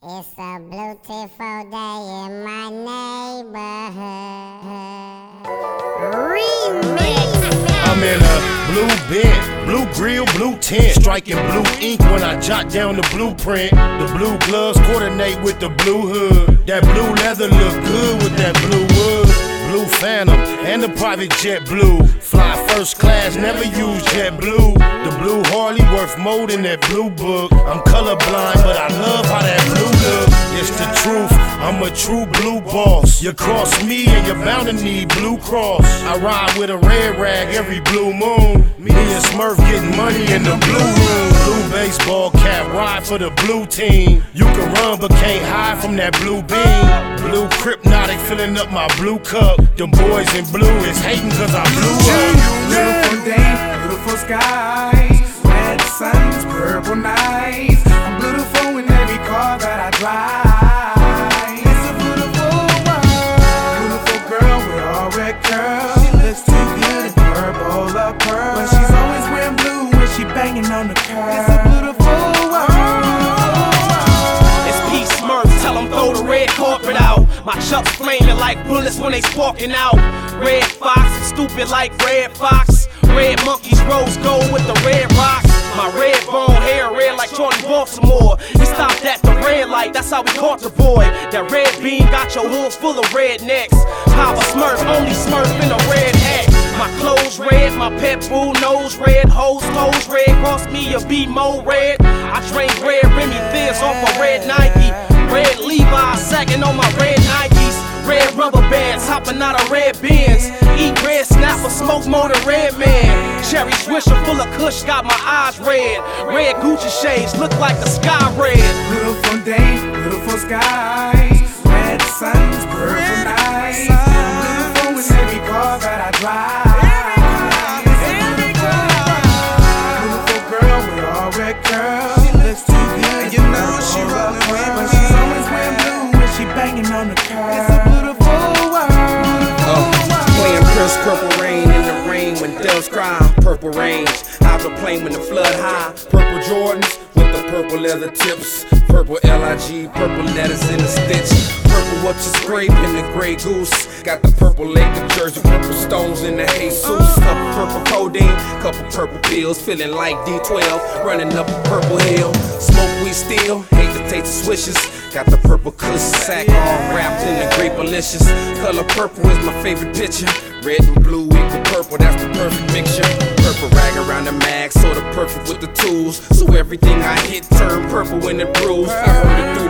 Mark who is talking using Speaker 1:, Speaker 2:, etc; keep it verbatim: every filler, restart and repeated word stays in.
Speaker 1: It's a beautiful day in my neighborhood. Remix.
Speaker 2: I'm in a blue Benz, blue grill, blue tint, striking blue ink when I jot down the blueprint. The blue gloves coordinate with the blue hood. That blue leather look good with that blue wood. Blue Phantom and the private jet blue. Fly first class, never use jet blue. The blue Harley worth more than that blue book. I'm colorblind, but I love how that blue look. It's the truth, I'm a true blue boss. You cross me and you're bound to need Blue Cross. I ride with a red rag every blue moon. Me and Smurf getting money in the blue room. Blue baseball cap, ride for the blue team. You can run but can't hide from that blue beam. Blue Krypnotic filling up my blue cup. Them boys in blue is hating cause I blew up.
Speaker 3: Beautiful day, beautiful skies, red suns, purple nights. I'm beautiful in every car that I drive. It's a beautiful world. Beautiful girl with all red curls. She looks too good in purple up pearl. But she's always wearing blue when she banging on the curb. It's a beautiful world.
Speaker 4: It's P Smurf, tell them throw the red carpet out. My chucks flaming like bullets when they sparking out. Red Fox, stupid like Red Fox. Red monkeys, rose gold with the red rocks. My red bone hair red like Jordan Baltimore. He stopped at the red light, that's how we caught the boy. That red beam got your hood full of rednecks. Papa Smurf, only Smurf in a red hat. My clothes red, my pet bull nose red. Hoes, toes red, cross me a B-Mo red. I drink red Remy Fizz off a red Nike. Red Levi's sagging on my red Nikes. Red rubber bands hopping out of red Benz. Eat red snapper, smoke more than red man. Cherry swisher full of kush, got my eyes red. Red Gucci shades look like the sky red.
Speaker 3: Beautiful day, beautiful skies, red suns, purple nights. I'm beautiful in every car that I drive. Beautiful girl with all red curls. She looks too good, and you know she rollin' with, but she's always wearing blue when she banging on the curb. It's a beautiful world.
Speaker 5: Uh, playing Prince Purple Rain in the rain when doves cry. Purple range, out the plane when the flood high. Purple Jordans with the purple leather tips. Purple L I G, purple letters in the stitch. Purple what you scrape in the Grey Goose. Got the purple Laker jersey, purple stones in the Jesus. Couple purple codeine, couple purple pills. Feeling like D twelve, running up a purple hill. Smoke we still, hate to taste the swishes. Got the purple kush sack all wrapped in the grapelicious. Color purple is my favorite picture. Red and blue equal purple, that's the perfect mixture. Purple rag around the mag, sorta perfect with the tools. So everything I hit turn purple when it brews. I heard it through